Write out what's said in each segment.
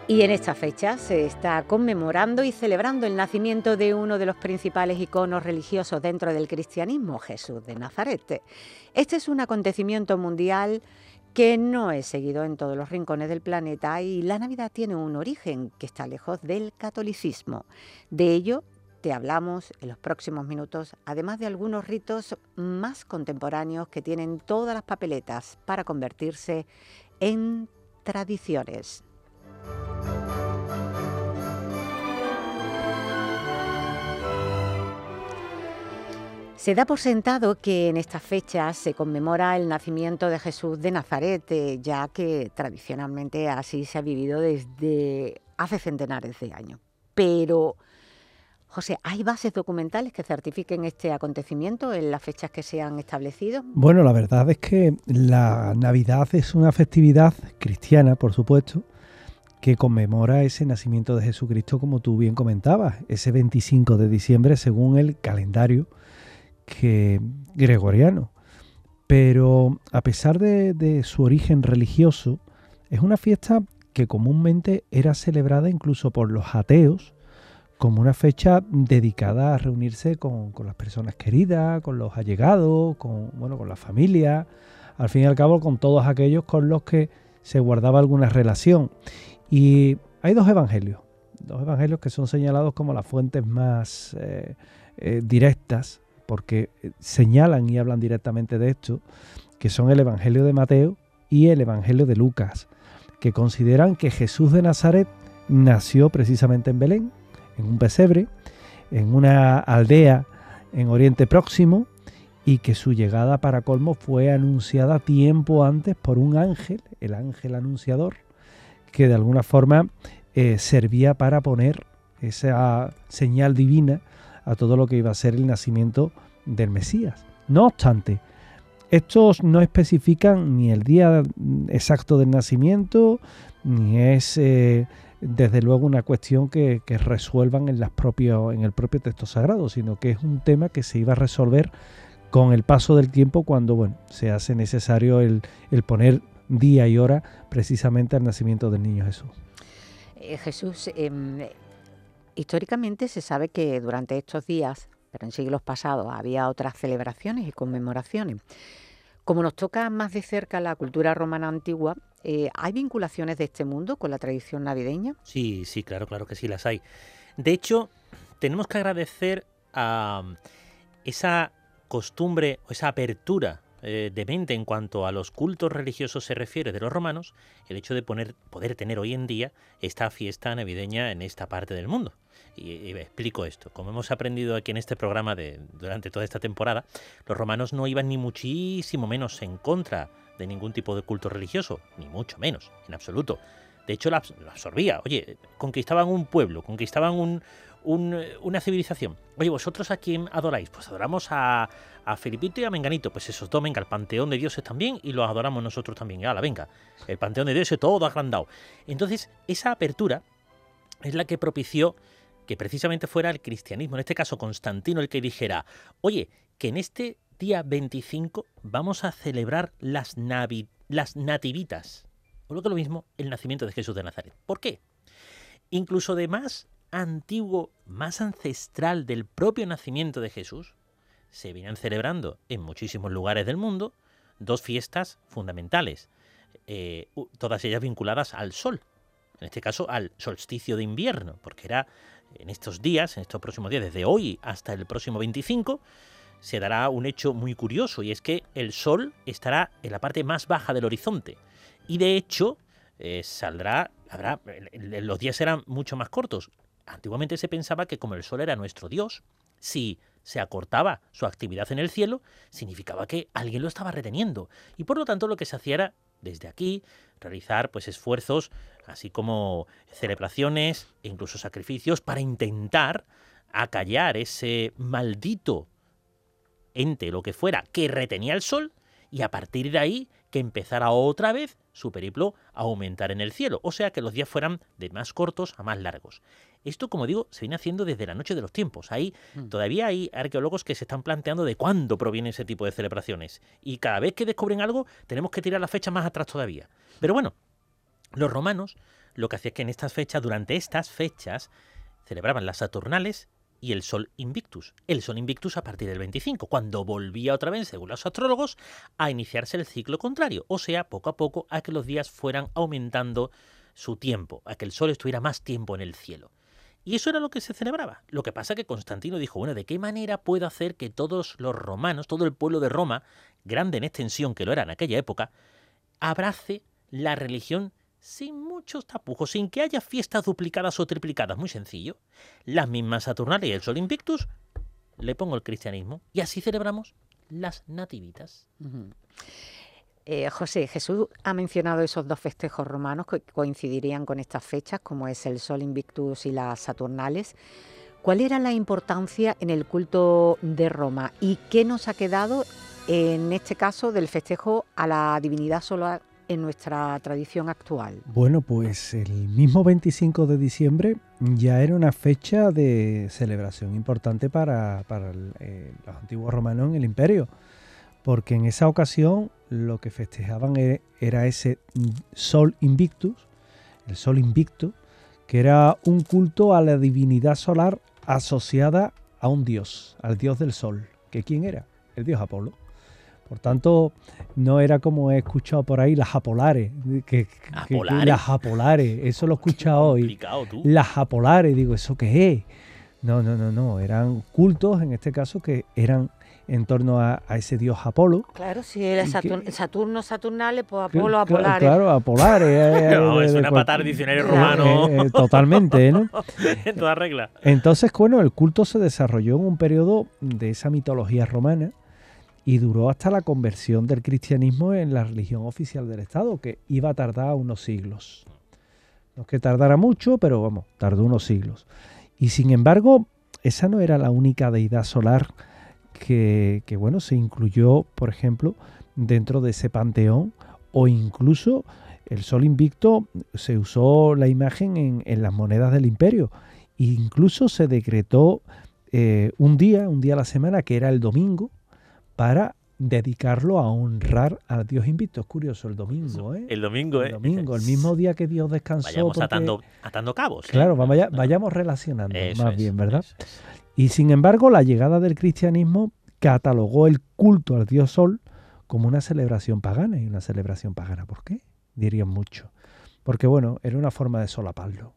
Y en esta fecha se está conmemorando y celebrando el nacimiento de uno de los principales iconos religiosos dentro del cristianismo, Jesús de Nazaret. Este es un acontecimiento mundial que no es seguido en todos los rincones del planeta y la Navidad tiene un origen que está lejos del catolicismo. De ello te hablamos en los próximos minutos, además de algunos ritos más contemporáneos que tienen todas las papeletas para convertirse en tradiciones. Se da por sentado que en estas fechas se conmemora el nacimiento de Jesús de Nazaret, ya que tradicionalmente así se ha vivido desde hace centenares de años. Pero, José, ¿hay bases documentales que certifiquen este acontecimiento en las fechas que se han establecido? Bueno, la verdad es que la Navidad es una festividad cristiana, por supuesto, que conmemora ese nacimiento de Jesucristo, como tú bien comentabas, ese 25 de diciembre según el calendario gregoriano. Pero a pesar de su origen religioso, es una fiesta que comúnmente era celebrada incluso por los ateos como una fecha dedicada a reunirse con las personas queridas, con los allegados, con la familia, al fin y al cabo con todos aquellos con los que se guardaba alguna relación. Y hay dos evangelios que son señalados como las fuentes más directas, porque señalan y hablan directamente de esto, que son el Evangelio de Mateo y el Evangelio de Lucas, que consideran que Jesús de Nazaret nació precisamente en Belén, en un pesebre, en una aldea en Oriente Próximo, y que su llegada, para colmo, fue anunciada tiempo antes por un ángel, el ángel anunciador, que de alguna forma servía para poner esa señal divina a todo lo que iba a ser el nacimiento del Mesías. No obstante, estos no especifican ni el día exacto del nacimiento, ni es desde luego una cuestión que resuelvan en el propio texto sagrado, sino que es un tema que se iba a resolver con el paso del tiempo cuando se hace necesario el poner día y hora precisamente al nacimiento del niño Jesús. Jesús, históricamente se sabe que durante estos días, pero en siglos pasados, había otras celebraciones y conmemoraciones. Como nos toca más de cerca la cultura romana antigua, ¿hay vinculaciones de este mundo con la tradición navideña? Sí, claro que sí las hay. De hecho, tenemos que agradecer a esa costumbre o esa apertura de mente en cuanto a los cultos religiosos se refiere de los romanos, el hecho de poder tener hoy en día esta fiesta navideña en esta parte del mundo. Y explico esto. Como hemos aprendido aquí en este programa durante toda esta temporada, los romanos no iban ni muchísimo menos en contra de ningún tipo de culto religioso, ni mucho menos, en absoluto. De hecho, la absorbía. Oye, conquistaban un pueblo, conquistaban una civilización. Oye, ¿vosotros a quién adoráis? Pues adoramos a Felipito y a Menganito. Pues esos dos, venga, el panteón de dioses también, y los adoramos nosotros también. ¡Hala, venga! El panteón de dioses todo agrandado. Entonces, esa apertura es la que propició que precisamente fuera el cristianismo, en este caso Constantino, el que dijera, oye, que en este día 25 vamos a celebrar las nativitas, o lo que es lo mismo, el nacimiento de Jesús de Nazaret. ¿Por qué? Incluso de más antiguo, más ancestral del propio nacimiento de Jesús, se vienen celebrando en muchísimos lugares del mundo dos fiestas fundamentales, todas ellas vinculadas al sol, en este caso al solsticio de invierno, porque era en estos días, en estos próximos días, desde hoy hasta el próximo 25, se dará un hecho muy curioso, y es que el sol estará en la parte más baja del horizonte, y de hecho los días serán mucho más cortos. Antiguamente se pensaba que como el sol era nuestro Dios, si se acortaba su actividad en el cielo, significaba que alguien lo estaba reteniendo, y por lo tanto lo que se hacía era, desde aquí, realizar esfuerzos, así como celebraciones e incluso sacrificios para intentar acallar ese maldito ente, lo que fuera, que retenía el sol, y a partir de ahí que empezara otra vez su periplo a aumentar en el cielo, o sea que los días fueran de más cortos a más largos. Esto, como digo, se viene haciendo desde la noche de los tiempos. Todavía hay arqueólogos que se están planteando de cuándo proviene ese tipo de celebraciones. Y cada vez que descubren algo, tenemos que tirar la fecha más atrás todavía. Pero bueno, los romanos lo que hacía es que en estas fechas, durante estas fechas, celebraban las Saturnales y el Sol Invictus. El Sol Invictus a partir del 25, cuando volvía otra vez, según los astrólogos, a iniciarse el ciclo contrario, o sea, poco a poco, a que los días fueran aumentando su tiempo, a que el Sol estuviera más tiempo en el cielo. Y eso era lo que se celebraba. Lo que pasa es que Constantino dijo, bueno, ¿de qué manera puedo hacer que todos los romanos, todo el pueblo de Roma, grande en extensión que lo era en aquella época, abrace la religión sin muchos tapujos, sin que haya fiestas duplicadas o triplicadas? Muy sencillo. Las mismas Saturnales y el Sol Invictus, le pongo el cristianismo y así celebramos las nativitas. José, Jesús ha mencionado esos dos festejos romanos que coincidirían con estas fechas, como es el Sol Invictus y las Saturnales. ¿Cuál era la importancia en el culto de Roma y qué nos ha quedado en este caso del festejo a la divinidad solar en nuestra tradición actual? Bueno, pues el mismo 25 de diciembre ya era una fecha de celebración importante para los antiguos romanos en el imperio, porque en esa ocasión lo que festejaban era ese Sol Invictus, el Sol Invicto, que era un culto a la divinidad solar asociada a un dios, al dios del sol. ¿Que quién era? El dios Apolo. Por tanto, no era como he escuchado por ahí las apolares. Las apolares, eso lo he escuchado hoy. Las apolares, digo, ¿eso qué es? No, eran cultos, en este caso, que eran en torno a ese dios Apolo. Claro, si era Saturno, Saturnales, pues Apolo, Apolares. Claro, Apolares. No, es una patada del diccionario romano. Totalmente, ¿no? En toda regla. Entonces, bueno, el culto se desarrolló en un periodo de esa mitología romana y duró hasta la conversión del cristianismo en la religión oficial del Estado, que iba a tardar unos siglos. No es que tardara mucho, pero vamos, tardó unos siglos. Y sin embargo, esa no era la única deidad solar que bueno, se incluyó, por ejemplo, dentro de ese panteón, o incluso el Sol Invicto se usó la imagen en las monedas del imperio. E incluso se decretó un día a la semana, que era el domingo, para dedicarlo a honrar al Dios Invicto. Es curioso, el domingo, ¿eh? El domingo, el mismo día que Dios descansó. Vayamos atando cabos. Claro, vayamos relacionando eso bien, ¿verdad? Eso es. Y sin embargo, la llegada del cristianismo catalogó el culto al dios Sol como una celebración pagana. ¿Y una celebración pagana por qué? Dirían mucho. Porque bueno, era una forma de solaparlo.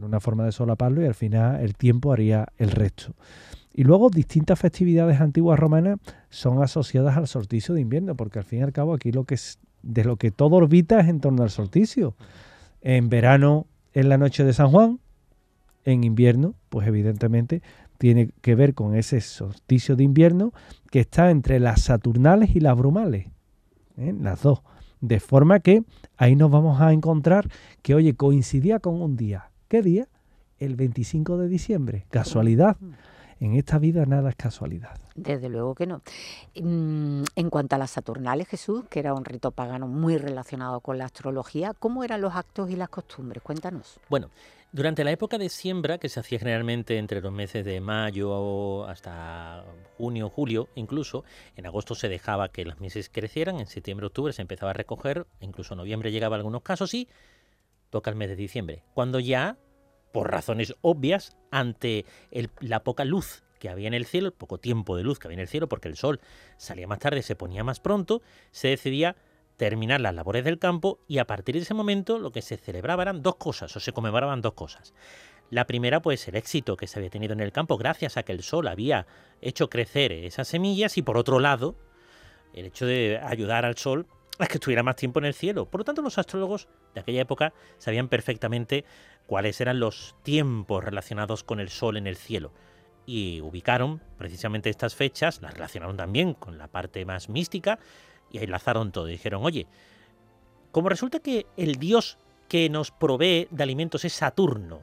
Y al final el tiempo haría el resto. Y luego distintas festividades antiguas romanas son asociadas al solsticio de invierno, porque al fin y al cabo aquí de lo que todo orbita es en torno al solsticio. En verano es la noche de San Juan, en invierno, pues evidentemente tiene que ver con ese solsticio de invierno que está entre las Saturnales y las Brumales, las dos. De forma que ahí nos vamos a encontrar que, oye, coincidía con un día. ¿Qué día? El 25 de diciembre. ¿Casualidad? En esta vida nada es casualidad. Desde luego que no. En cuanto a las Saturnales, Jesús, que era un rito pagano muy relacionado con la astrología, ¿cómo eran los actos y las costumbres? Cuéntanos. Bueno, durante la época de siembra, que se hacía generalmente entre los meses de mayo hasta junio, julio, incluso, en agosto se dejaba que los meses crecieran, en septiembre, octubre se empezaba a recoger, incluso noviembre llegaba en algunos casos y toca el mes de diciembre, cuando ya, por razones obvias, ante la poca luz que había en el cielo, el poco tiempo de luz que había en el cielo, porque el sol salía más tarde, se ponía más pronto, se decidía terminar las labores del campo y a partir de ese momento lo que se celebraba eran dos cosas, o se conmemoraban dos cosas. La primera, pues el éxito que se había tenido en el campo gracias a que el sol había hecho crecer esas semillas y por otro lado, el hecho de ayudar al sol a que estuviera más tiempo en el cielo. Por lo tanto, los astrólogos de aquella época sabían perfectamente cuáles eran los tiempos relacionados con el sol en el cielo. Y ubicaron precisamente estas fechas, las relacionaron también con la parte más mística y enlazaron todo. Dijeron, oye, como resulta que el dios que nos provee de alimentos es Saturno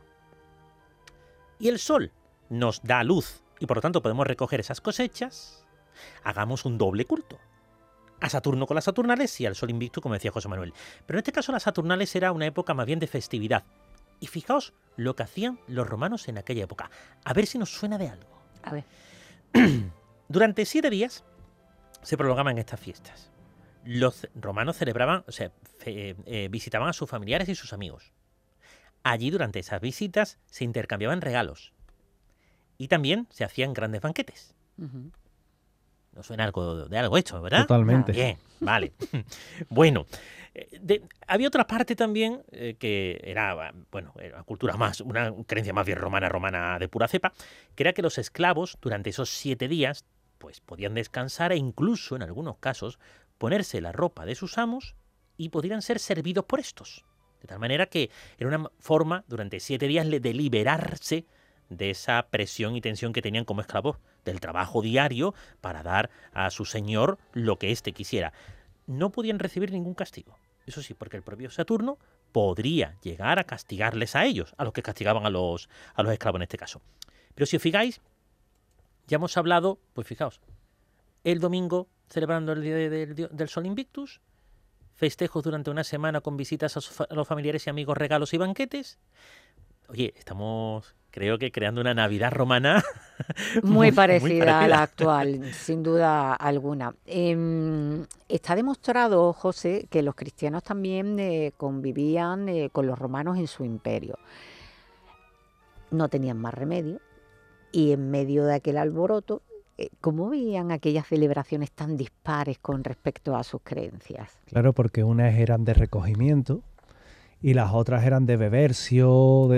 y el sol nos da luz y por lo tanto podemos recoger esas cosechas, hagamos un doble culto. A Saturno con las Saturnales y al Sol Invictus, como decía José Manuel. Pero en este caso las Saturnales era una época más bien de festividad. Y fijaos lo que hacían los romanos en aquella época. A ver si nos suena de algo. A ver. Durante 7 días se prolongaban estas fiestas. Los romanos celebraban, visitaban a sus familiares y sus amigos. Allí, durante esas visitas, se intercambiaban regalos y también se hacían grandes banquetes. Ujú. ¿No suena algo de algo hecho, verdad? Totalmente. Bien, vale. Bueno, había otra parte también que era, bueno, era una creencia más bien romana de pura cepa, que era que los esclavos durante esos 7 días pues podían descansar e incluso, en algunos casos, ponerse la ropa de sus amos y podrían ser servidos por estos. De tal manera que era una forma durante 7 días de liberarse de esa presión y tensión que tenían como esclavos del trabajo diario para dar a su señor lo que éste quisiera. No podían recibir ningún castigo. Eso sí, porque el propio Saturno podría llegar a castigarles a ellos, a los que castigaban a los esclavos en este caso. Pero si os fijáis, ya hemos hablado, pues fijaos, el domingo celebrando el Día del Sol Invictus, festejos durante una semana con visitas a los familiares y amigos, regalos y banquetes. Oye, estamos, creo que creando una Navidad romana muy parecida a la actual, sin duda alguna. Está demostrado, José, que los cristianos también convivían con los romanos en su imperio. No tenían más remedio y en medio de aquel alboroto, ¿cómo veían aquellas celebraciones tan dispares con respecto a sus creencias? Claro, porque unas eran de recogimiento y las otras eran de bebercio,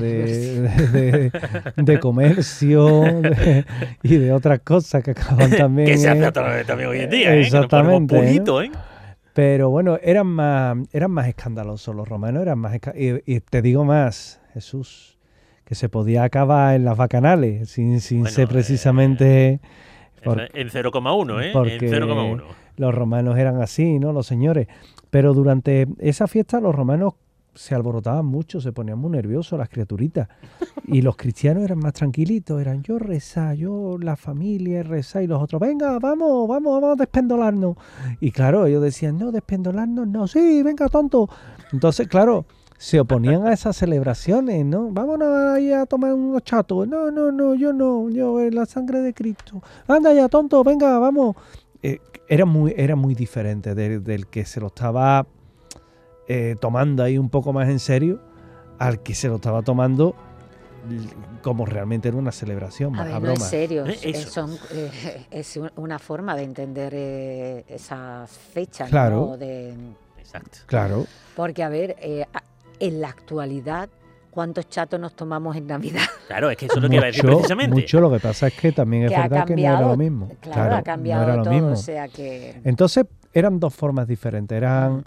de comercio y de otras cosas que acaban también. Que se hace también hoy en día, exactamente, que nos ponemos pulito, Pero bueno, eran más escandalosos los romanos, y te digo más, Jesús, que se podía acabar en las bacanales sin ser precisamente en 0,1, porque en 0,1. Los romanos eran así, ¿no? Los señores. Pero durante esa fiesta los romanos se alborotaban mucho, se ponían muy nerviosos las criaturitas. Y los cristianos eran más tranquilitos, eran yo rezar, yo la familia rezar, y los otros, venga, vamos a despendolarnos. Y claro, ellos decían, no, despendolarnos, no, sí, venga, tonto. Entonces, claro, se oponían a esas celebraciones, ¿no? Vámonos ahí a tomar unos chatos. No, yo la sangre de Cristo. Anda ya, tonto, venga, vamos. Era muy diferente del que se lo estaba tomando ahí un poco más en serio al que se lo estaba tomando como realmente era una celebración, más a broma. En serio, es una forma de entender esas fechas, claro, ¿no? Exacto. Claro. Porque, a ver, en la actualidad, ¿cuántos chatos nos tomamos en Navidad? Claro, es que eso es lo que iba a decir precisamente. Mucho, lo que pasa es que también es verdad que no era lo mismo. Claro, ha cambiado no era todo, lo mismo. O sea que... Entonces, eran dos formas diferentes. Eran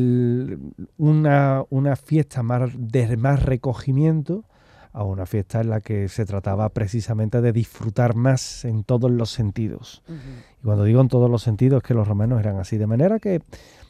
una fiesta de más recogimiento a una fiesta en la que se trataba precisamente de disfrutar más en todos los sentidos. Uh-huh. Y cuando digo en todos los sentidos, es que los romanos eran así. De manera que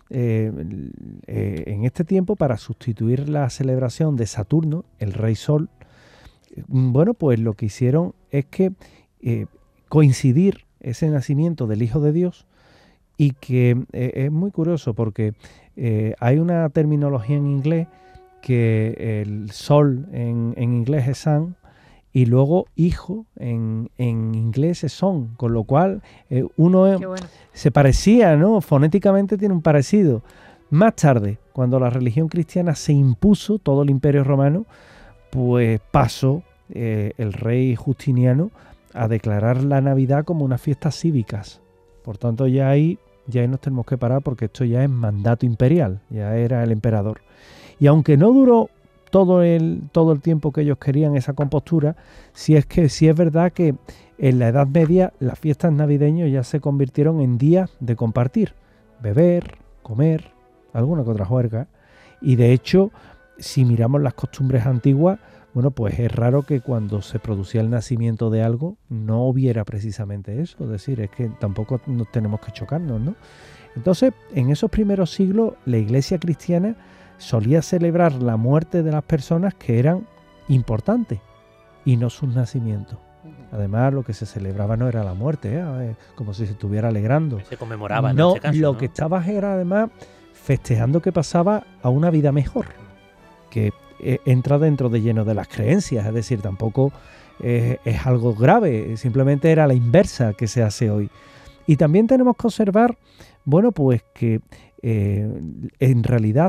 en este tiempo, para sustituir la celebración de Saturno, el rey Sol, bueno, pues lo que hicieron es que coincidir ese nacimiento del Hijo de Dios, y que es muy curioso porque hay una terminología en inglés que el sol en inglés es sun y luego hijo en inglés es son, con lo cual se parecía, ¿no? Fonéticamente tiene un parecido. Más tarde, cuando la religión cristiana se impuso, todo el Imperio Romano, pues pasó el rey Justiniano a declarar la Navidad como unas fiestas cívicas. Por tanto, ya ahí nos tenemos que parar porque esto ya es mandato imperial, ya era el emperador. Y aunque no duró todo el tiempo que ellos querían esa compostura, sí es verdad que en la Edad Media las fiestas navideñas ya se convirtieron en días de compartir, beber, comer, alguna que otra juerga. Y de hecho, si miramos las costumbres antiguas, bueno, pues es raro que cuando se producía el nacimiento de algo no hubiera precisamente eso. Es decir, es que tampoco nos tenemos que chocarnos, ¿no? Entonces, en esos primeros siglos, la Iglesia cristiana solía celebrar la muerte de las personas que eran importantes y no sus nacimientos. Además, lo que se celebraba no era la muerte, como si se estuviera alegrando. Se conmemoraba, no, en este caso, lo que estaba era además festejando que pasaba a una vida mejor, que entra dentro de lleno de las creencias, es decir, tampoco es algo grave, simplemente era la inversa que se hace hoy. Y también tenemos que observar, bueno, pues que en realidad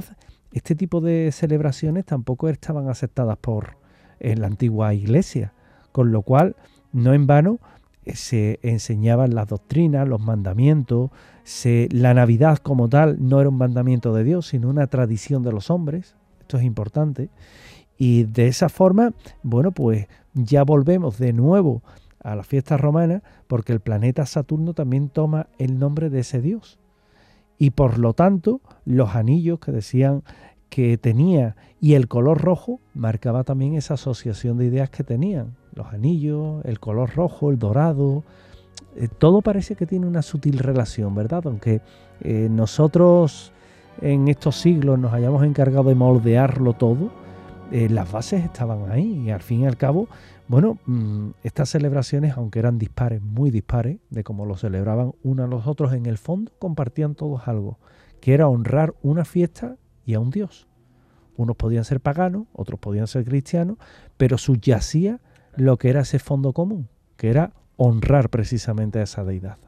este tipo de celebraciones tampoco estaban aceptadas en la antigua iglesia, con lo cual no en vano se enseñaban las doctrinas, los mandamientos, la Navidad como tal no era un mandamiento de Dios, sino una tradición de los hombres. Esto es importante. Y de esa forma, bueno, pues ya volvemos de nuevo a las fiestas romanas, porque el planeta Saturno también toma el nombre de ese dios. Y por lo tanto, los anillos que decían que tenía y el color rojo marcaba también esa asociación de ideas que tenían. Los anillos, el color rojo, el dorado, todo parece que tiene una sutil relación, ¿verdad? Aunque nosotros en estos siglos nos hayamos encargado de moldearlo todo, las bases estaban ahí y al fin y al cabo, bueno, estas celebraciones, aunque eran dispares, muy dispares, de cómo lo celebraban unos a los otros, en el fondo compartían todos algo, que era honrar una fiesta y a un dios. Unos podían ser paganos, otros podían ser cristianos, pero subyacía lo que era ese fondo común, que era honrar precisamente a esa deidad.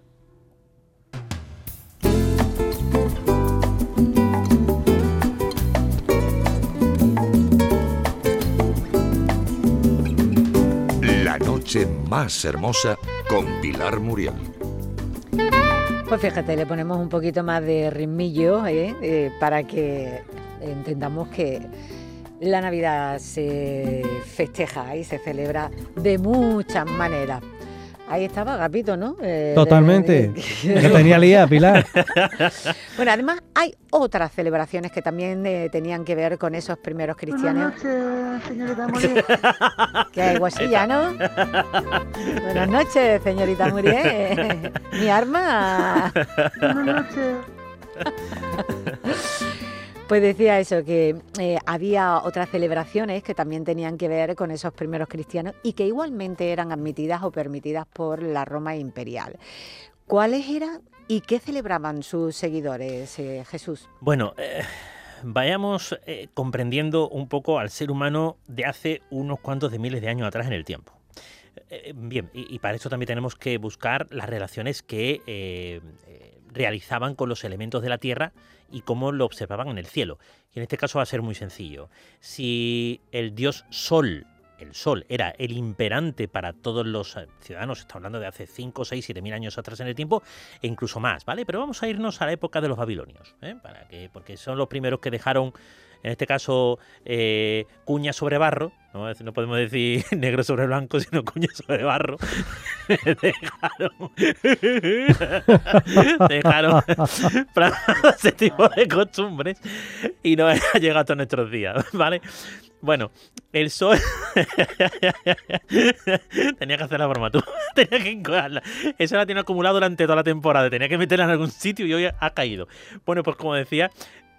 La noche más hermosa con Pilar Muriel. Pues fíjate, le ponemos un poquito más de ritmillo para que entendamos que la Navidad se festeja y se celebra de muchas maneras. Ahí estaba Agapito, ¿no? Totalmente. Que tenía lía, Pilar. Bueno, además hay otras celebraciones que también tenían que ver con esos primeros cristianos. Buenas noches, señorita Muriel. Que hay guasilla, ¿no? Buenas noches, señorita Muriel. Mi arma. Buenas noches. Pues decía eso, que había otras celebraciones que también tenían que ver con esos primeros cristianos y que igualmente eran admitidas o permitidas por la Roma imperial. ¿Cuáles eran y qué celebraban sus seguidores, Jesús? Bueno, vayamos comprendiendo un poco al ser humano de hace unos cuantos de miles de años atrás en el tiempo. Bien, y para eso también tenemos que buscar las relaciones que realizaban con los elementos de la tierra y cómo lo observaban en el cielo. Y en este caso va a ser muy sencillo. Si el dios Sol, el Sol, era el imperante para todos los ciudadanos, estamos hablando de hace 5, 6, 7 mil años atrás en el tiempo, e incluso más, ¿vale? Pero vamos a irnos a la época de los babilonios, porque son los primeros que dejaron, en este caso, cuña sobre barro, no podemos decir negro sobre blanco, sino cuña sobre barro. dejaron ese tipo de costumbres y no ha llegado hasta nuestros días, ¿vale? Bueno, el sol tenía que hacer la broma, tú tenía que encodarla. Eso la tiene acumulado durante toda la temporada, tenía que meterla en algún sitio y hoy ha caído. Bueno, pues como decía,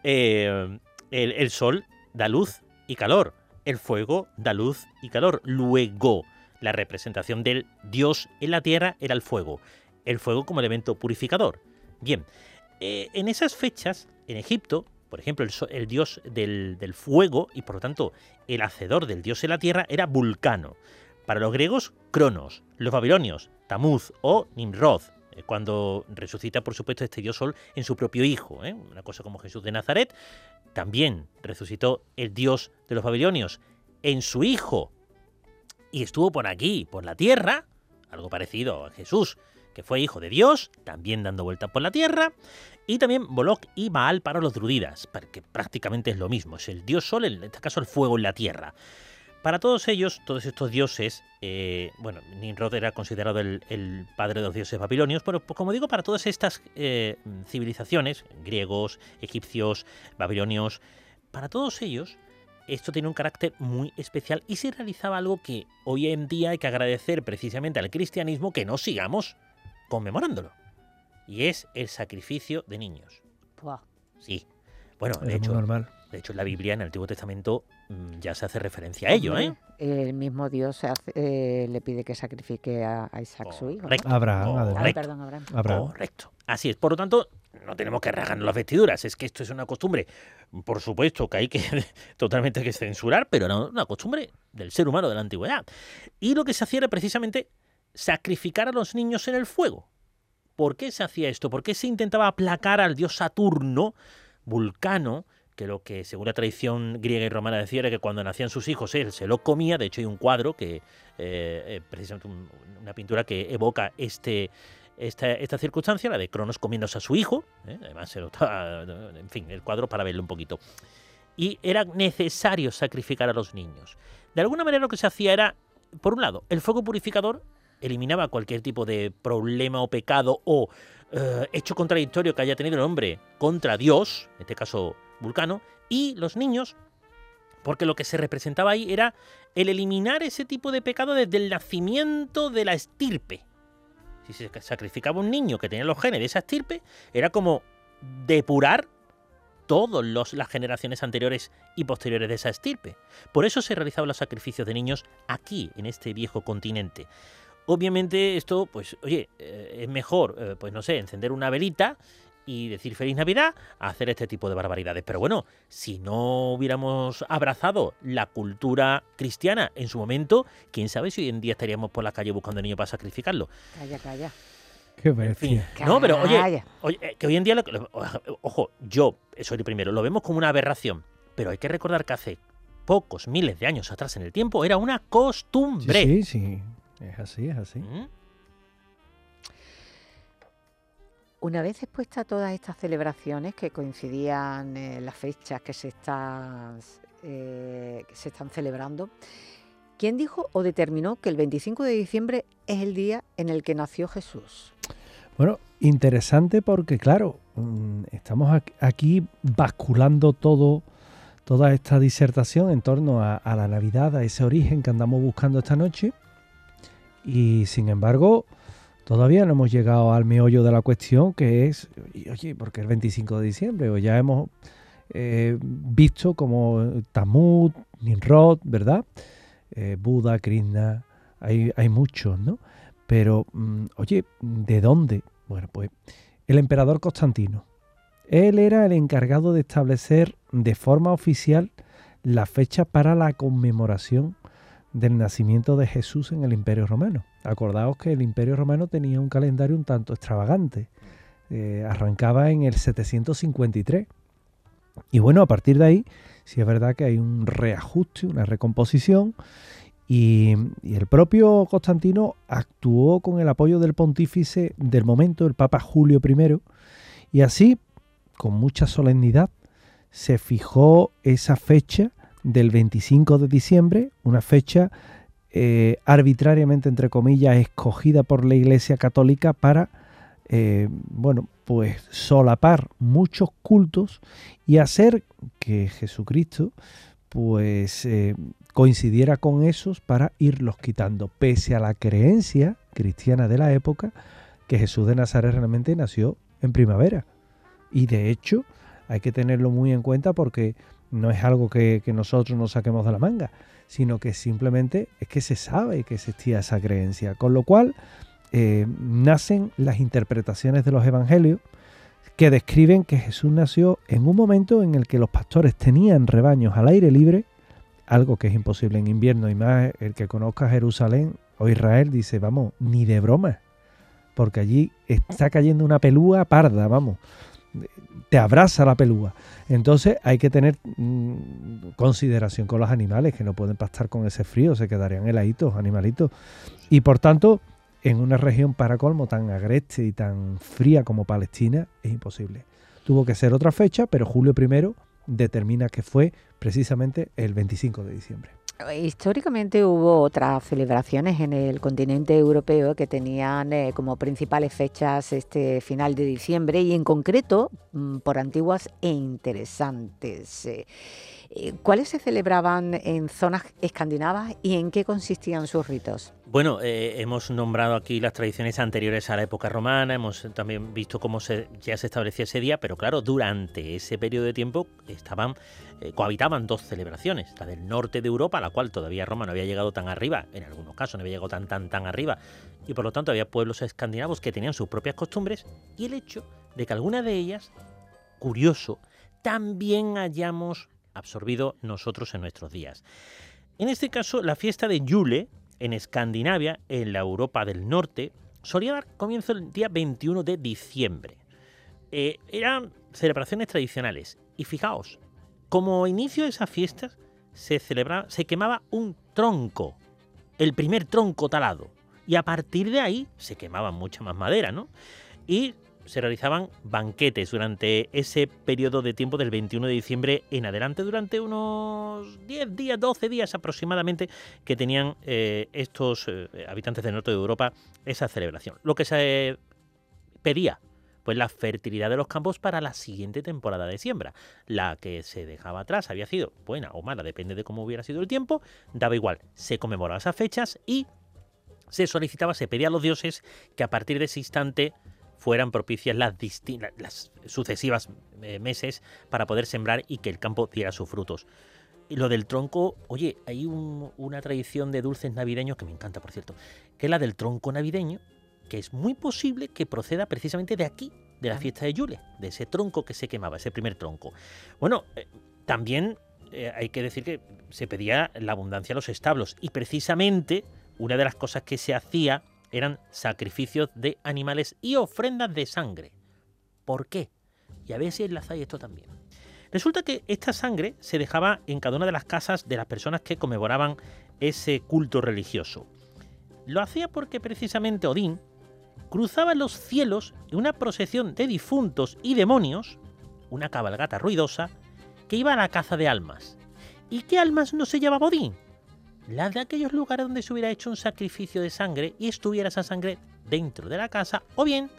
el sol da luz y calor, el fuego da luz y calor. Luego, la representación del dios en la tierra era el fuego como elemento purificador. Bien, en esas fechas, en Egipto, por ejemplo, el dios del fuego y por lo tanto el hacedor del dios en la tierra era Vulcano. Para los griegos, Cronos. Los babilonios, Tamuz o Nimrod, cuando resucita, por supuesto, este dios sol en su propio hijo. Una cosa como Jesús de Nazaret, también resucitó el dios de los babilonios en su hijo y estuvo por aquí, por la tierra, algo parecido a Jesús, que fue hijo de Dios, también dando vueltas por la tierra, y también Moloch y Baal para los druidas, que prácticamente es lo mismo, es el dios sol, en este caso el fuego en la tierra. Para todos ellos, todos estos dioses, Nimrod era considerado el padre de los dioses babilonios, pero como digo, para todas estas civilizaciones, griegos, egipcios, babilonios, para todos ellos, esto tiene un carácter muy especial y se realizaba algo que hoy en día hay que agradecer precisamente al cristianismo que no sigamos conmemorándolo. Y es el sacrificio de niños. Buah. Sí. Bueno, Es muy normal. de hecho, en la Biblia, en el Antiguo Testamento, ya se hace referencia a ello, ¿eh? El mismo Dios le pide que sacrifique a Isaac, su hijo, ¿no? Correcto. Abraham, además. Ay, perdón, Abraham. Abraham. Correcto. Así es. Por lo tanto, no tenemos que rasgarnos las vestiduras. Es que esto es una costumbre, por supuesto, que hay que totalmente que censurar, pero era una costumbre del ser humano de la antigüedad. Y lo que se hacía era precisamente sacrificar a los niños en el fuego. ¿Por qué se hacía esto? ¿Por qué se intentaba aplacar al dios Saturno, Vulcano, que lo que según la tradición griega y romana decía era que cuando nacían sus hijos él se los comía. De hecho hay un cuadro que precisamente una pintura que evoca esta circunstancia, la de Cronos comiéndose a su hijo, además en fin, el cuadro para verlo un poquito. Y era necesario sacrificar a los niños. De alguna manera lo que se hacía era, por un lado, el fuego purificador eliminaba cualquier tipo de problema o pecado o hecho contradictorio que haya tenido el hombre contra Dios, en este caso Vulcano, y los niños, porque lo que se representaba ahí era el eliminar ese tipo de pecado desde el nacimiento de la estirpe. Si se sacrificaba un niño que tenía los genes de esa estirpe, era como depurar todas las generaciones anteriores y posteriores de esa estirpe. Por eso se realizaban los sacrificios de niños aquí, en este viejo continente. Obviamente esto, pues, oye, es mejor, pues no sé, encender una velita y decir Feliz Navidad a hacer este tipo de barbaridades. Pero bueno, si no hubiéramos abrazado la cultura cristiana en su momento, quién sabe si hoy en día estaríamos por la calle buscando niños para sacrificarlo. Calla, calla. Qué bestia. No, pero oye, que hoy en día, ojo, yo soy el primero, lo vemos como una aberración, pero hay que recordar que hace pocos miles de años atrás en el tiempo era una costumbre. Sí, sí, es así, es así. Una vez expuestas todas estas celebraciones que coincidían en las fechas que se están celebrando, ¿quién dijo o determinó que el 25 de diciembre es el día en el que nació Jesús? Bueno, interesante porque, claro, estamos aquí basculando toda esta disertación en torno a la Navidad, a ese origen que andamos buscando esta noche, y sin embargo todavía no hemos llegado al meollo de la cuestión, que es, oye, ¿por qué el 25 de diciembre? O ya hemos visto como Tammuz, Nimrod, ¿verdad? Buda, Krishna, hay muchos, ¿no? Pero, oye, ¿de dónde? Bueno, pues el emperador Constantino. Él era el encargado de establecer de forma oficial la fecha para la conmemoración del nacimiento de Jesús en el Imperio Romano. Acordaos que el Imperio Romano tenía un calendario un tanto extravagante. Arrancaba en el 753. Y bueno, a partir de ahí, sí es verdad que hay un reajuste, una recomposición, y el propio Constantino actuó con el apoyo del pontífice del momento, el Papa Julio I, y así, con mucha solemnidad, se fijó esa fecha del 25 de diciembre, una fecha arbitrariamente, entre comillas, escogida por la Iglesia Católica para, pues solapar muchos cultos y hacer que Jesucristo, pues coincidiera con esos para irlos quitando, pese a la creencia cristiana de la época que Jesús de Nazaret realmente nació en primavera. Y de hecho hay que tenerlo muy en cuenta porque no es algo que nosotros nos saquemos de la manga, sino que simplemente es que se sabe que existía esa creencia. Con lo cual nacen las interpretaciones de los evangelios que describen que Jesús nació en un momento en el que los pastores tenían rebaños al aire libre, algo que es imposible en invierno, y más el que conozca Jerusalén o Israel dice, vamos, ni de broma, porque allí está cayendo una pelúa parda, vamos, te abraza la pelúa. Entonces hay que tener consideración con los animales, que no pueden pastar con ese frío, se quedarían heladitos, animalitos. Y por tanto, en una región para colmo tan agreste y tan fría como Palestina, es imposible. Tuvo que ser otra fecha, pero Julio I determina que fue precisamente el 25 de diciembre. Históricamente hubo otras celebraciones en el continente europeo que tenían como principales fechas este final de diciembre y en concreto por antiguas e interesantes. ¿Cuáles se celebraban en zonas escandinavas y en qué consistían sus ritos? Bueno, hemos nombrado aquí las tradiciones anteriores a la época romana, hemos también visto cómo ya se establecía ese día, pero claro, durante ese periodo de tiempo cohabitaban dos celebraciones, la del norte de Europa, la cual todavía Roma no había llegado tan arriba, en algunos casos no había llegado tan arriba, y por lo tanto había pueblos escandinavos que tenían sus propias costumbres, y el hecho de que alguna de ellas, curioso, también hayamos absorbido nosotros en nuestros días. En este caso, la fiesta de Jule, en Escandinavia, en la Europa del Norte, solía dar comienzo el día 21 de diciembre. Eran celebraciones tradicionales. Y fijaos, como inicio de esas fiestas se quemaba un tronco, el primer tronco talado. Y a partir de ahí se quemaba mucha más madera, ¿no? Y se realizaban banquetes durante ese periodo de tiempo del 21 de diciembre en adelante, durante unos 10 días, 12 días aproximadamente, que tenían estos habitantes del norte de Europa esa celebración. Lo que se pedía, pues la fertilidad de los campos para la siguiente temporada de siembra. La que se dejaba atrás había sido buena o mala, depende de cómo hubiera sido el tiempo, daba igual. Se conmemoraban esas fechas y se solicitaba, se pedía a los dioses que a partir de ese instante fueran propicias las sucesivas meses para poder sembrar y que el campo diera sus frutos. Y lo del tronco, oye, hay una tradición de dulces navideños que me encanta, por cierto, que es la del tronco navideño, que es muy posible que proceda precisamente de aquí, de la fiesta de Yule, de ese tronco que se quemaba, ese primer tronco. Bueno, también hay que decir que se pedía la abundancia a los establos y precisamente una de las cosas que se hacía eran sacrificios de animales y ofrendas de sangre. ¿Por qué? Y a ver si enlazáis esto también. Resulta que esta sangre se dejaba en cada una de las casas de las personas que conmemoraban ese culto religioso. Lo hacía porque precisamente Odín cruzaba los cielos en una procesión de difuntos y demonios, una cabalgata ruidosa, que iba a la caza de almas. ¿Y qué almas no se llevaba Odín? Las de aquellos lugares donde se hubiera hecho un sacrificio de sangre y estuviera esa sangre dentro de la casa o bien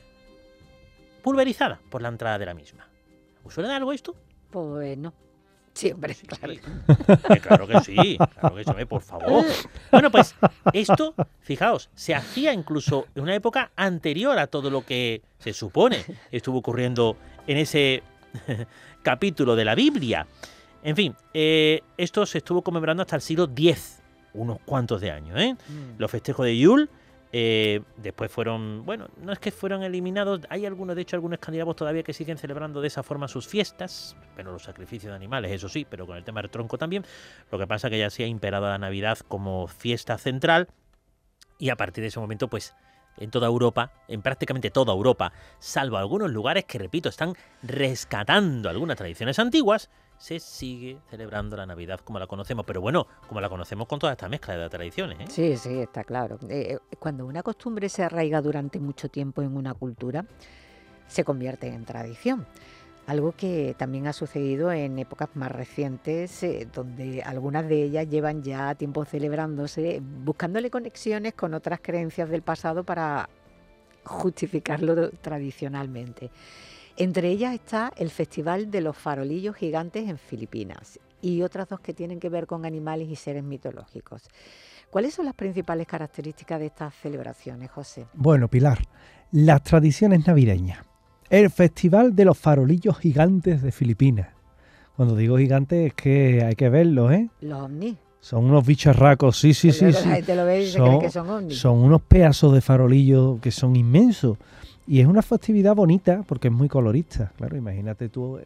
pulverizada por la entrada de la misma. ¿Os suena de algo esto? Pues no. Sí, hombre, Sí, claro. claro que sí, por favor. Bueno, pues esto, fijaos, se hacía incluso en una época anterior a todo lo que se supone estuvo ocurriendo en ese capítulo de la Biblia. En fin, esto se estuvo conmemorando hasta el siglo X, unos cuantos de años, ¿eh? Los festejos de Yule después fueron, bueno, no es que fueron eliminados, hay algunos, de hecho, algunos escandinavos todavía que siguen celebrando de esa forma sus fiestas, pero los sacrificios de animales, eso sí, pero con el tema del tronco también. Lo que pasa que ya sí ha imperado la Navidad como fiesta central y a partir de ese momento, pues, en toda Europa, en prácticamente toda Europa, salvo algunos lugares que, repito, están rescatando algunas tradiciones antiguas, se sigue celebrando la Navidad como la conocemos, pero bueno, como la conocemos con toda esta mezcla de tradiciones, ¿eh? Sí, sí, está claro. Cuando una costumbre se arraiga durante mucho tiempo en una cultura, se convierte en tradición. Algo que también ha sucedido en épocas más recientes, donde algunas de ellas llevan ya tiempo celebrándose, buscándole conexiones con otras creencias del pasado para justificarlo tradicionalmente. Entre ellas está el Festival de los Farolillos Gigantes en Filipinas y otras dos que tienen que ver con animales y seres mitológicos. ¿Cuáles son las principales características de estas celebraciones, José? Bueno, Pilar, las tradiciones navideñas. El Festival de los Farolillos Gigantes de Filipinas. Cuando digo gigantes es que hay que verlos, ¿eh? Los ovnis. Son unos bicharracos, sí. La gente lo ve y se cree que son ovnis. Son unos pedazos de farolillos que son inmensos. Y es una festividad bonita porque es muy colorista. Claro, imagínate tú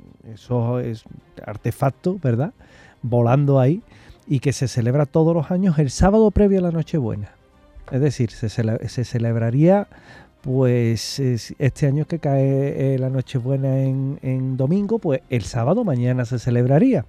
esos artefactos, ¿verdad? Volando ahí y que se celebra todos los años el sábado previo a la Nochebuena. Es decir, se celebraría, pues este año que cae la Nochebuena en domingo, pues el sábado mañana se celebraría.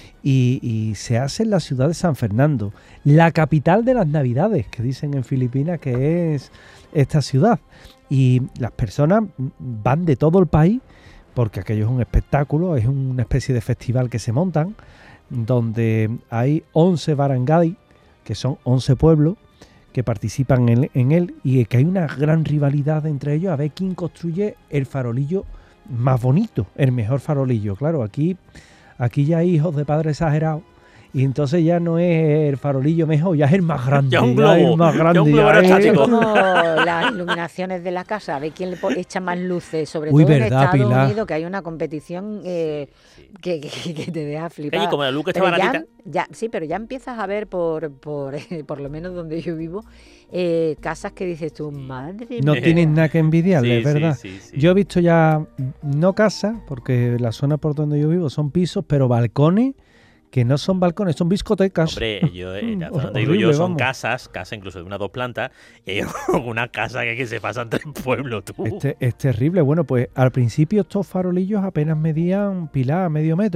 Y se hace en la ciudad de San Fernando, la capital de las Navidades, que dicen en Filipinas que es esta ciudad. Y las personas van de todo el país, porque aquello es un espectáculo, es una especie de festival que se montan, donde hay 11 barangays, que son 11 pueblos, que participan en él, y que hay una gran rivalidad entre ellos a ver quién construye el farolillo más bonito, el mejor farolillo. Claro, aquí ya hay hijos de padres exagerados, y entonces ya no es el farolillo mejor, ya es el más grande. Ya un globo, el más grande, ya un globo aerostático. Es como las iluminaciones de la casa, a ver quién le echa más luces, sobre Uy, todo en verdad, Estados Pilar. Unidos, que hay una competición que te deja flipar. Oye, como la luz que está Pero baratita. sí, pero ya empiezas a ver por lo menos donde yo vivo, casas que dices tú, madre No mía. tienen nada que envidiarle, Sí, ¿verdad? sí. Yo he visto ya, no casas, porque la zona por donde yo vivo son pisos, pero balcones que no son balcones, son discotecas. Hombre, yo, la zona donde digo yo Horrible, son vamos. casas incluso de una 2 plantas, y hay una casa que se pasan 3 pueblos, tú. Es terrible. Bueno, pues al principio estos farolillos apenas medían, Pilar, medio metro.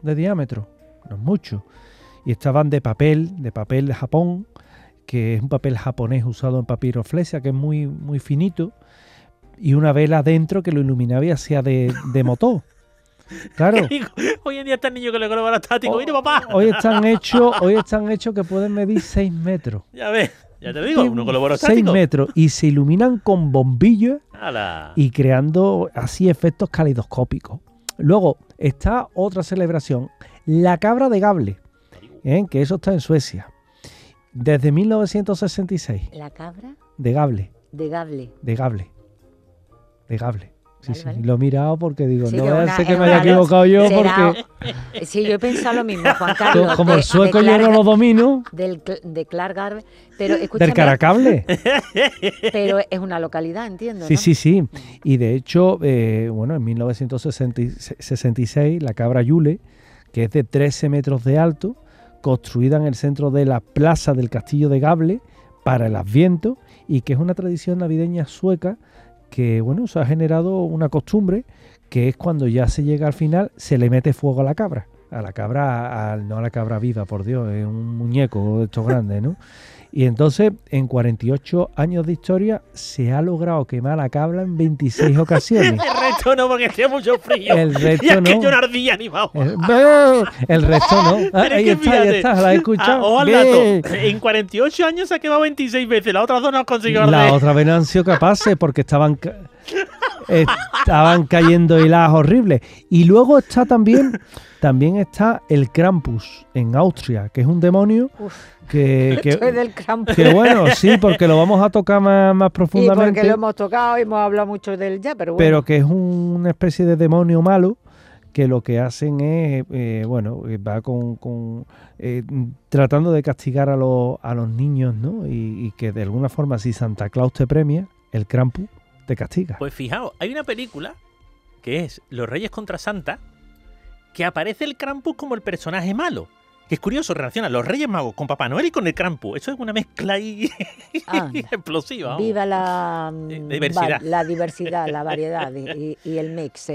de diámetro, no es mucho. Y estaban de papel de Japón, que es un papel japonés usado en papiroflexia, que es muy, muy finito, y una vela dentro que lo iluminaba y hacía de motor. Claro. Hoy en día están niños con el globo aerostático. ¡Mire, papá! Hoy están hechos que pueden medir 6 metros. Ya ves, ya te digo, uno con globo 6 aerostático. metros y se iluminan con bombillos ¡Hala! y creando así efectos caleidoscópicos. Luego está otra celebración, la cabra de Gable, que eso está en Suecia. Desde 1966. ¿La cabra? De Gable. De Gable. De Gable. De Gable. Sí, Vale, sí. vale. Lo he mirado porque digo, Sí, no que vaya a una- ser que es me haya una- equivocado yo será- porque Sí, yo he pensado lo mismo, Juan Carlos. como el sueco yo no lo domino. De Clark Gable. Pero escúchame, Del Caracable. pero es una localidad, entiendo, Sí, ¿no? sí, sí. Y de hecho, en 1966, la cabra Yule, que es de 13 metros de alto, construida en el centro de la plaza del castillo de Gable para el Adviento, y que es una tradición navideña sueca que, bueno, se ha generado una costumbre, que es cuando ya se llega al final, se le mete fuego a la cabra. A la cabra, no a la cabra viva, por Dios, es un muñeco de estos grandes, ¿no? Y entonces, en 48 años de historia, se ha logrado quemar la cabra en 26 ocasiones. El resto no, porque hacía mucho frío. El resto y es que no. yo no ardilla ni bajo. El resto no. Ah, Pero es ahí que está, fíjate, ¿la he escuchado? ojo al Bien. dato. En 48 años se ha quemado 26 veces. La otra dos no han conseguido arder. La otra vez no han sido capaces porque estaban cayendo hiladas horribles. Y luego está también está el Krampus en Austria, que es un demonio Uf, que esto es del campo. que bueno, sí, porque lo vamos a tocar más Y profundamente. porque lo hemos tocado y hemos hablado mucho de él ya, pero bueno. Pero que es una especie de demonio malo que lo que hacen es, va tratando de castigar a los niños, ¿no? Y que de alguna forma, si Santa Claus te premia, el Krampus te castiga. Pues fijaos, hay una película que es Los Reyes contra Santa, que aparece el Krampus como el personaje malo. Que es curioso, relaciona los Reyes Magos con Papá Noel y con el Krampus. Eso es una mezcla ahí Anda. explosiva. vamos. Viva la Diversidad. la diversidad, la variedad y el mix.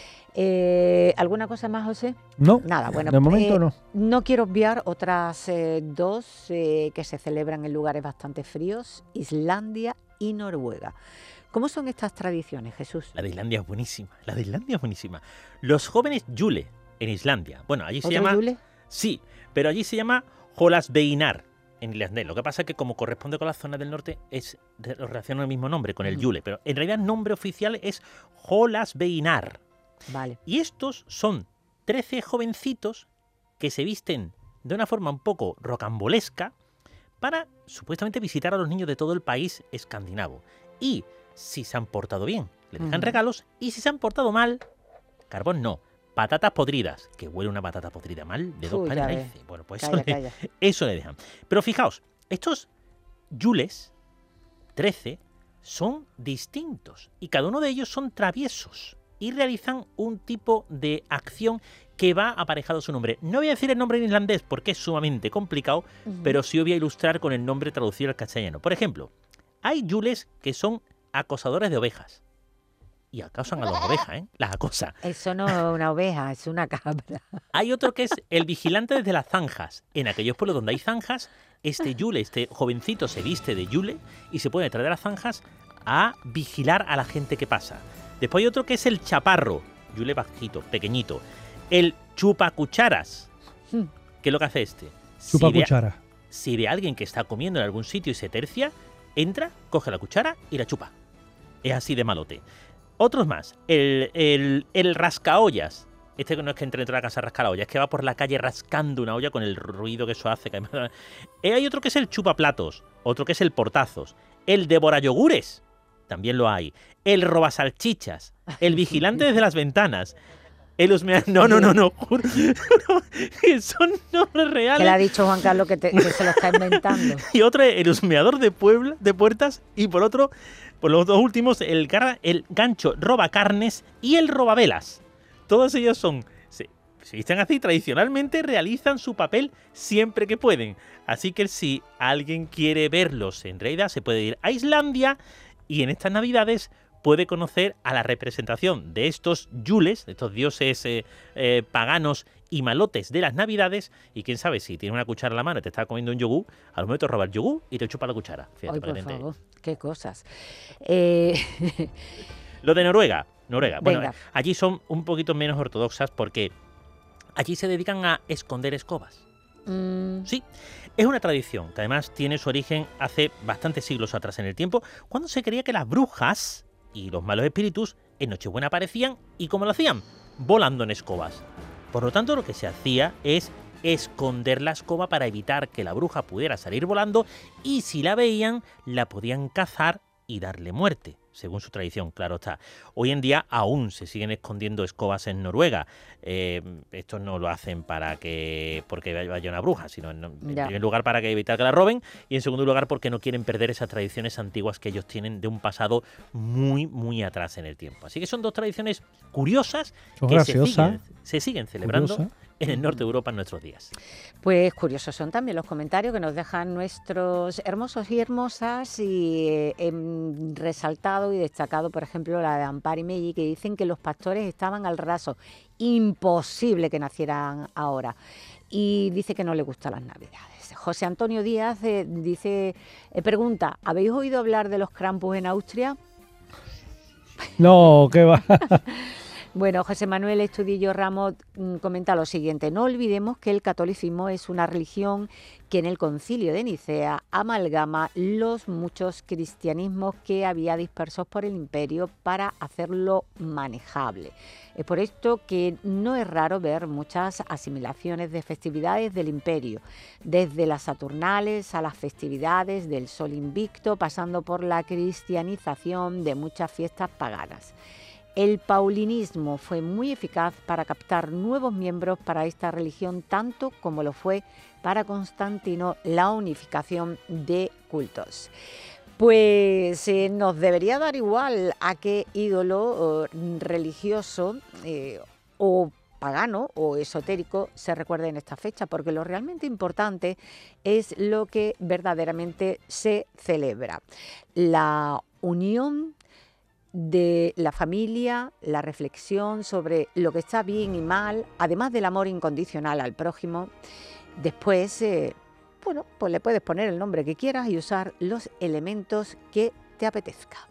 ¿Alguna cosa más, José? No, Nada, bueno. de momento no. No quiero obviar otras dos que se celebran en lugares bastante fríos, Islandia y Noruega. ¿Cómo son estas tradiciones, Jesús? La de Islandia es buenísima. La de Islandia es buenísima. Los jóvenes Yule en Islandia. Bueno, allí se ¿Otro llama... Yule? Sí, pero allí se llama Jolasbeinar en islandés. Lo que pasa es que como corresponde con la zona del norte, lo relaciona el mismo nombre con el Yule, pero en realidad el nombre oficial es Jolasbeinar. Vale. Y estos son 13 jovencitos que se visten de una forma un poco rocambolesca para supuestamente visitar a los niños de todo el país escandinavo. Y si se han portado bien, le dejan regalos, y si se han portado mal, carbón no. Patatas podridas, que huele una patata podrida mal de dos Uy, pares ya de ves. narices. Bueno, pues Calla. eso le dejan. Pero fijaos, estos yules, 13, son distintos y cada uno de ellos son traviesos y realizan un tipo de acción que va aparejado a su nombre. No voy a decir el nombre en islandés porque es sumamente complicado, pero sí os voy a ilustrar con el nombre traducido al castellano. Por ejemplo, hay yules que son acosadores de ovejas. Y acosan a las ovejas, ¿eh? Las acosa. Eso no es una oveja, es una cabra. Hay otro que es el vigilante desde las zanjas. En aquellos pueblos donde hay zanjas, este yule, este jovencito se viste de yule y se puede detrás de las zanjas a vigilar a la gente que pasa. Después hay otro que es el chaparro, yule bajito, pequeñito. El chupacucharas. ¿Qué es lo que hace este? Chupa cuchara. Si ve a alguien que está comiendo en algún sitio y se tercia, entra, coge la cuchara y la chupa. Es así de malote. Otros más. El rascaollas. Este no es que entre dentro de la casa a rascar la olla, es que va por la calle rascando una olla con el ruido que eso hace. Hay otro que es el chupaplatos, otro que es el portazos, el devorayogures, también lo hay, el robasalchichas, el vigilante desde las ventanas, el no, juro, que son nombres reales. Que le ha dicho Juan Carlos que se lo está inventando. Y otro es el husmeador de puertas, y por otro, por los dos últimos, el gancho robacarnes y el robavelas. Todos ellos se visten así, tradicionalmente realizan su papel siempre que pueden. Así que si alguien quiere verlos en realidad, se puede ir a Islandia y en estas navidades puede conocer a la representación de estos yules, de estos dioses paganos y malotes de las Navidades, y quién sabe, si tienes una cuchara en la mano y te estás comiendo un yogur, a lo mejor te roba el yogur y te chupa la cuchara. Fíjate, Ay, para por que te enteres. favor, qué cosas. Lo de Noruega. Bueno, Venga. allí son un poquito menos ortodoxas porque allí se dedican a esconder escobas. Sí, es una tradición que además tiene su origen hace bastantes siglos atrás en el tiempo, cuando se creía que las brujas y los malos espíritus en Nochebuena aparecían, y ¿cómo lo hacían? Volando en escobas. Por lo tanto, lo que se hacía es esconder la escoba para evitar que la bruja pudiera salir volando, y si la veían, la podían cazar y darle muerte, según su tradición, claro está. Hoy en día aún se siguen escondiendo escobas en Noruega. Estos no lo hacen porque vaya una bruja, sino en primer lugar para evitar que la roben, y en segundo lugar porque no quieren perder esas tradiciones antiguas que ellos tienen de un pasado muy, muy atrás en el tiempo. Así que son dos tradiciones curiosas que se siguen celebrando curiosa. En el norte de Europa en nuestros días. Pues curiosos son también los comentarios que nos dejan nuestros hermosos y hermosas, y resaltado y destacado, por ejemplo, la de Amparo y Melli, que dicen que los pastores estaban al raso. Imposible que nacieran ahora. Y dice que no le gustan las Navidades. José Antonio Díaz pregunta, ¿habéis oído hablar de los Krampus en Austria? No, qué va. Bueno, José Manuel Estudillo Ramos comenta lo siguiente: no olvidemos que el catolicismo es una religión que en el Concilio de Nicea amalgama los muchos cristianismos que había dispersos por el imperio para hacerlo manejable. Es por esto que no es raro ver muchas asimilaciones de festividades del imperio, desde las Saturnales a las festividades del Sol Invicto, pasando por la cristianización de muchas fiestas paganas. El paulinismo fue muy eficaz para captar nuevos miembros para esta religión, tanto como lo fue para Constantino la unificación de cultos. Pues nos debería dar igual a qué ídolo religioso o pagano o esotérico se recuerde en esta fecha, porque lo realmente importante es lo que verdaderamente se celebra: la unión de la familia, la reflexión sobre lo que está bien y mal, además del amor incondicional al prójimo. Después, pues le puedes poner el nombre que quieras y usar los elementos que te apetezca.